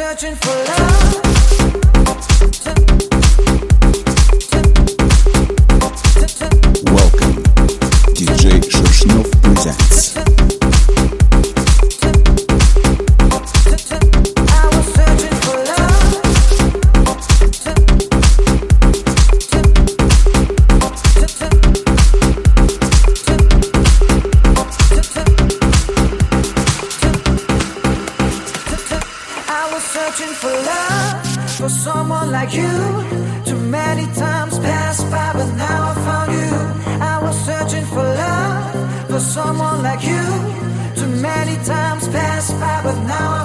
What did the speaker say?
searching for love. Welcome, DJ Шершнев presents. Searching for love, for someone like you. Too many times passed by, but now I found you. I was searching for love, for someone like you. Too many times passed by, but now I